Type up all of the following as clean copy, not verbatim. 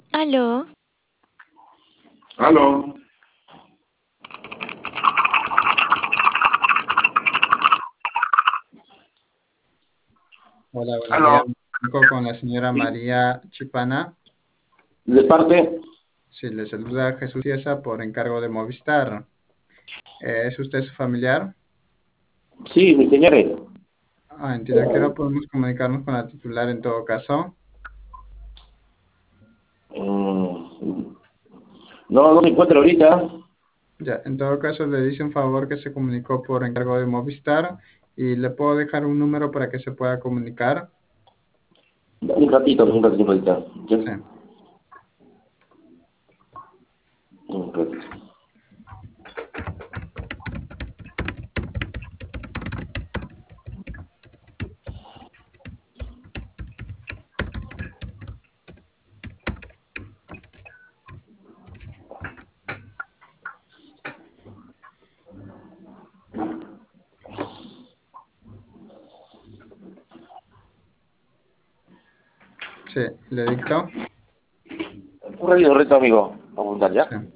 Aló, Aló, Hola, buenos días. aló. Me comunico con la señora Sí, María Chipana. de parte, Sí, le saluda Jesús Ciesa por encargo de Movistar. ¿Es usted su familiar? sí, mi señores. Entiendo que ahora podemos comunicarnos con la titular en todo caso. Mm, no, no se encuentra ahorita. Ya, en todo caso le dice un favor que se comunicó por encargo de Movistar y le puedo dejar un número para que se pueda comunicar. Un ratito ahorita. ¿Ya? Sí, Un ratito. sí, le dicto. Un ratito, amigo. Vamos a apuntar, ¿ya? Sí,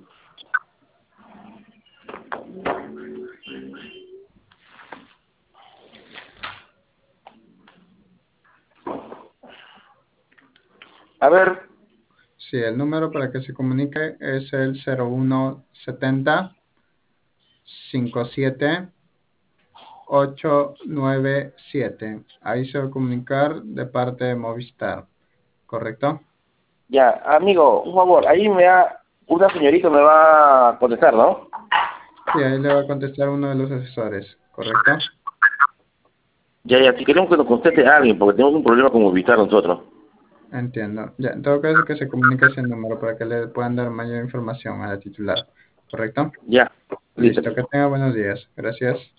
A ver, sí, el número para que se comunique es el 0170-57-897. Ahí se va a comunicar de parte de Movistar, ¿correcto? ya, amigo, un favor. Una señorita me va a contestar, ¿no? Sí, ahí le va a contestar uno de los asesores, ¿correcto? Ya, ya, si queremos que nos conteste alguien, porque tenemos un problema con ubicar nosotros. Entiendo. Ya, en todo caso que se comunique ese número para que le puedan dar mayor información a la titular, ¿correcto? Ya, listo. Listo, que tenga buenos días. Gracias.